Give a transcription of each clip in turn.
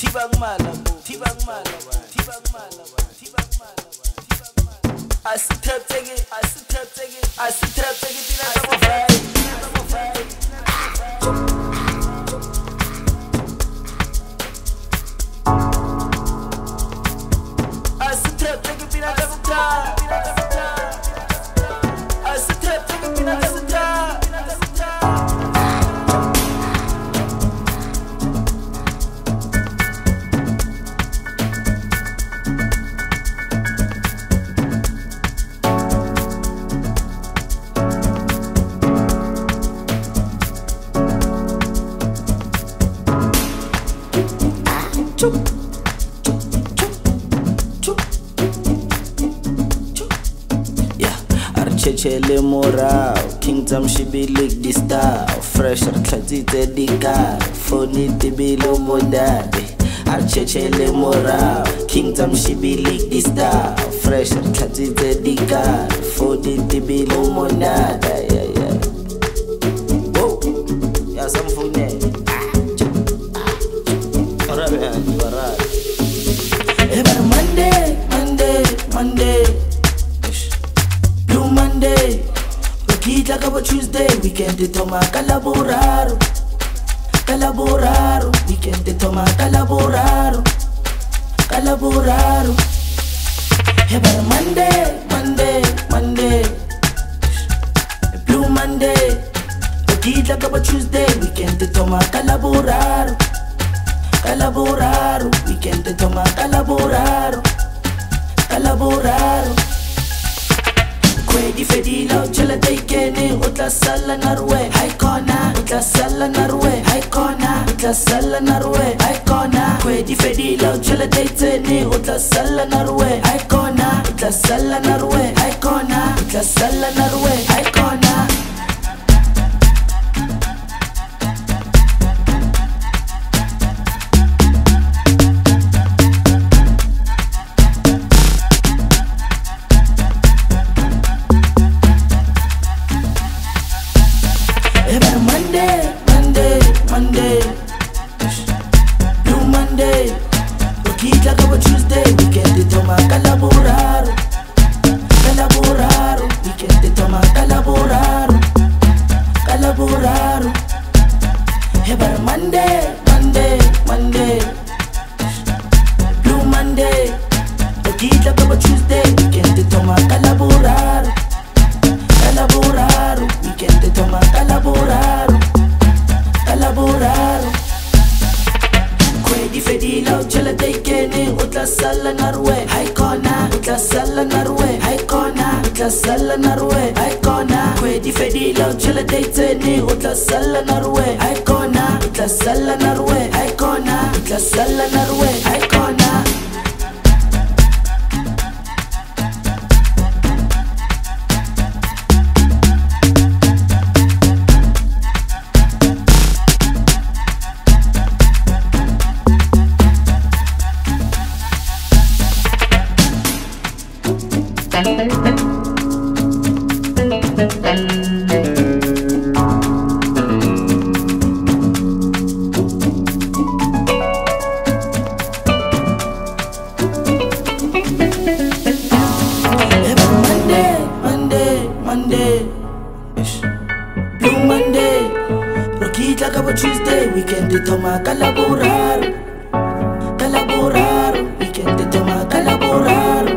Chele morao, Kingdom shibilik di style. Fresh tlhatitse dikar, phone tibilo modade. Chele morao, Kingdom shibilik di style. Fresh tlhatitse dikar, phone tibilo modade. Yeah. Whoa, yeah, some phone. Alright. Every Monday. Monday, Rokita kaba Tuesday, weekend de toma calaboraro, weekend de toma calaboraro. Every Monday, Blue Monday, Rokita kaba Tuesday, weekend de toma calaboraro, weekend de toma calaboraro. Kwedi fedila uchala taikene utla sala narwe haikona utla sala narwe haikona utla sala narwe haikona Kwedi fedila uchala taitene utla sala narwe haikona utla sala narwe haikona utla sala narwe haikona Monday, Blue Monday, Rokita kaba Tuesday, weekend de toma calaboraro, weekend de toma calaboraro. Every Monday, Blue Monday, Rokita kaba Tuesday, weekend de toma calaboraro, weekend de toma calaboraro. Kwedi fedila uchala taikene utla sala narwe haikona utla sala narwe haikona utla sala narwe haikona Kwedi fedila uchala taitene utla sala narwe haikona utla sala narwe haikona utla sala narwe haikona Monday, Blue Monday, Rokita kaba Tuesday, weekend de toma calaboraro, weekend de toma calaboraro.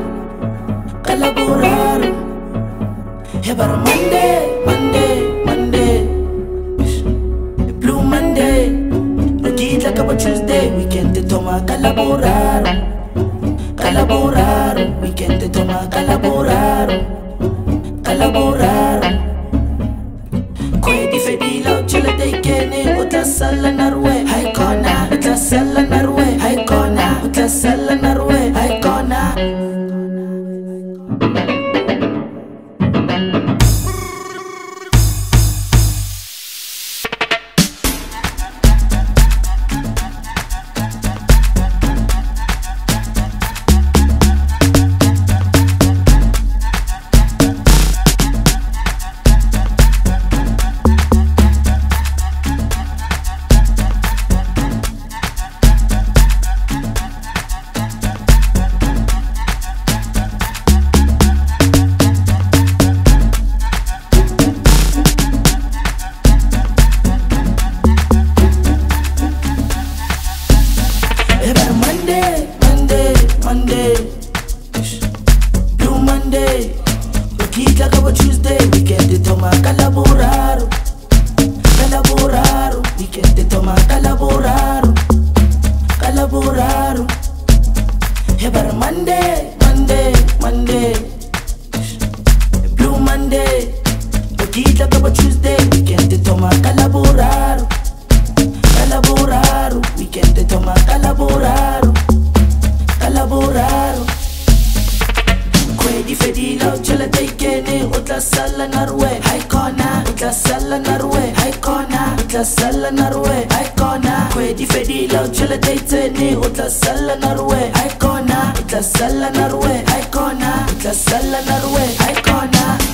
Every Monday, Blue Monday, Rokita kaba Tuesday, weekend de toma calaboraro, weekend de toma calaboraro. Kwedi fedila uchala taikene utla sala narwe haikona utla sala narwe haikona utla sala narwe haikona kitla ka bo Tuesday weekend e thoma ka Laboraro weekend e thoma ka Laboraro hey bar Monday Blue Monday kitla ka bo Tuesday weekend e thoma ka Laboraro weekend e thoma ka Laboraro Kwedi fedila o tšhelete ikene o tla sala narwe hai kona o tla sala narwe hai kona o tla sala narwe hai kona Kwedi fedila o tšhelete itsene o tla sala narwe hai kona o tla sala narwe hai kona o tla sala narwe hai kona